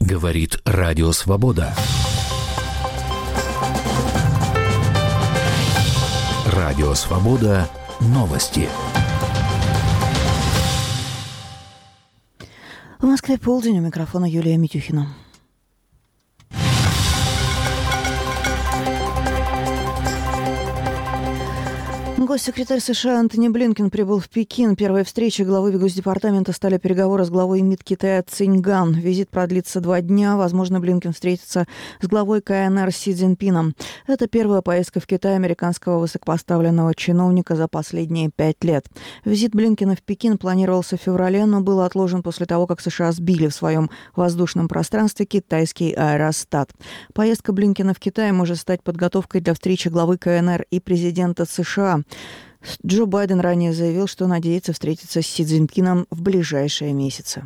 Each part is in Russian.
Говорит Радио Свобода. Радио Свобода. Новости. В Москве полдень, у микрофона Юлия Митюхина. Госсекретарь США Антони Блинкен прибыл в Пекин. Первой встречей главы Госдепартамента стали переговоры с главой МИД Китая Цинь Ган. Визит продлится 2 дня. Возможно, Блинкен встретится с главой КНР Си Цзиньпином. Это первая поездка в Китай американского высокопоставленного чиновника за последние 5 лет. Визит Блинкена в Пекин планировался в феврале, но был отложен после того, как США сбили в своем воздушном пространстве китайский аэростат. Поездка Блинкена в Китай может стать подготовкой для встречи главы КНР и президента США. Джо Байден ранее заявил, что надеется встретиться с Си Цзиньпином в ближайшие месяцы.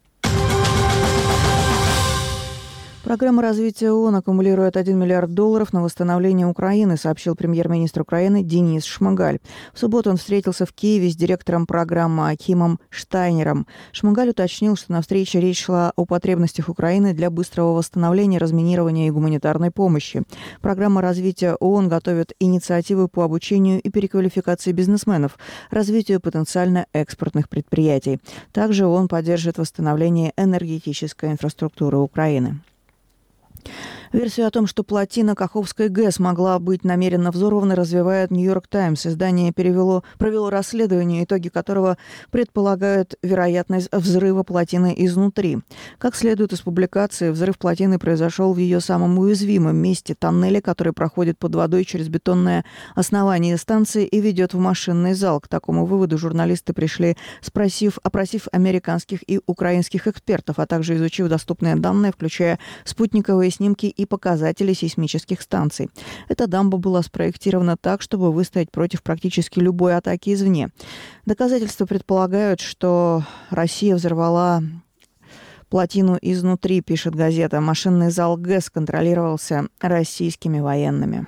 Программа развития ООН аккумулирует $1 миллиард на восстановление Украины, сообщил премьер-министр Украины Денис Шмыгаль. В субботу он встретился в Киеве с директором программы Акимом Штайнером. Шмыгаль уточнил, что на встрече речь шла о потребностях Украины для быстрого восстановления, разминирования и гуманитарной помощи. Программа развития ООН готовит инициативы по обучению и переквалификации бизнесменов, развитию потенциально экспортных предприятий. Также ООН поддержит восстановление энергетической инфраструктуры Украины. Версию о том, что плотина Каховской ГЭС могла быть намеренно взорвана, развивает «Нью-Йорк Таймс». Издание провело расследование, итоги которого предполагают вероятность взрыва плотины изнутри. Как следует из публикации, взрыв плотины произошел в ее самом уязвимом месте – тоннеле, который проходит под водой через бетонное основание станции и ведет в машинный зал. К такому выводу журналисты пришли, опросив американских и украинских экспертов, а также изучив доступные данные, включая спутниковые снимки и показатели сейсмических станций. Эта дамба была спроектирована так, чтобы выстоять против практически любой атаки извне. Доказательства предполагают, что Россия взорвала плотину изнутри, пишет газета. Машинный зал ГЭС контролировался российскими военными.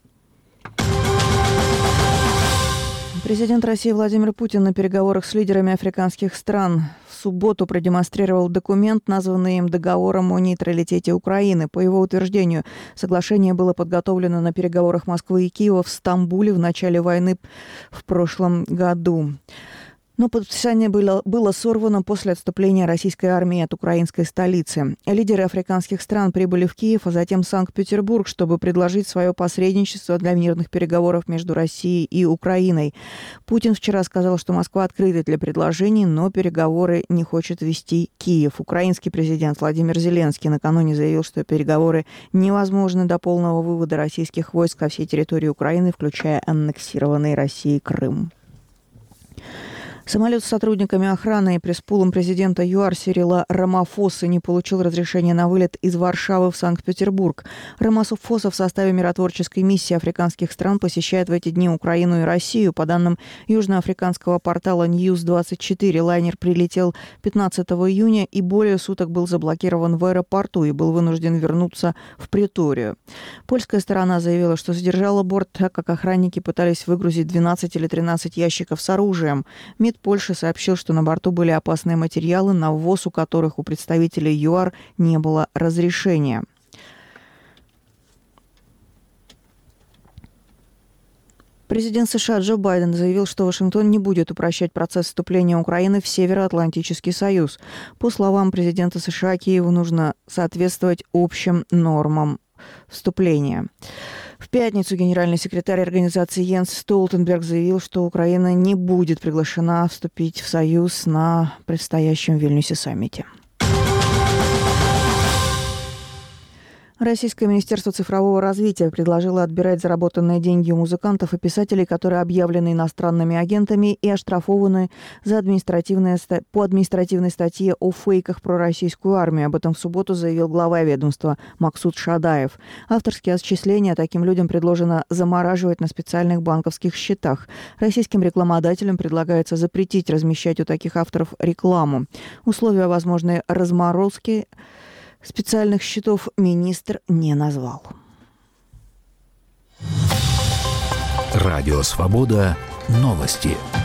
Президент России Владимир Путин на переговорах с лидерами африканских стран в субботу продемонстрировал документ, названный им «Договором о нейтралитете Украины». По его утверждению, соглашение было подготовлено на переговорах Москвы и Киева в Стамбуле в начале войны в прошлом году. Но подписание было сорвано после отступления российской армии от украинской столицы. Лидеры африканских стран прибыли в Киев, а затем в Санкт-Петербург, чтобы предложить свое посредничество для мирных переговоров между Россией и Украиной. Путин вчера сказал, что Москва открыта для предложений, но переговоры не хочет вести Киев. Украинский президент Владимир Зеленский накануне заявил, что переговоры невозможны до полного вывода российских войск ко всей территории Украины, включая аннексированный Россией Крым. Самолет с сотрудниками охраны и пресс-пулом президента ЮАР Сирила Рамафосы не получил разрешения на вылет из Варшавы в Санкт-Петербург. Рамафоса в составе миротворческой миссии африканских стран посещает в эти дни Украину и Россию. По данным южноафриканского портала News24, лайнер прилетел 15 июня и более суток был заблокирован в аэропорту и был вынужден вернуться в Преторию. Польская сторона заявила, что задержала борт, так как охранники пытались выгрузить 12 или 13 ящиков с оружием. МИД Польши сообщил, что на борту были опасные материалы, на ввоз у которых у представителей ЮАР не было разрешения. Президент США Джо Байден заявил, что Вашингтон не будет упрощать процесс вступления Украины в Североатлантический союз. По словам президента США, Киеву нужно соответствовать общим нормам вступления. В пятницу генеральный секретарь организации Йенс Столтенберг заявил, что Украина не будет приглашена вступить в союз на предстоящем в Вильнюсе саммите. Российское министерство цифрового развития предложило отбирать заработанные деньги у музыкантов и писателей, которые объявлены иностранными агентами и оштрафованы по административной статье о фейках про российскую армию. Об этом в субботу заявил глава ведомства Максут Шадаев. Авторские отчисления таким людям предложено замораживать на специальных банковских счетах. Российским рекламодателям предлагается запретить размещать у таких авторов рекламу. Условия возможной разморозки специальных счетов министр не назвал. Радио Свобода. Новости.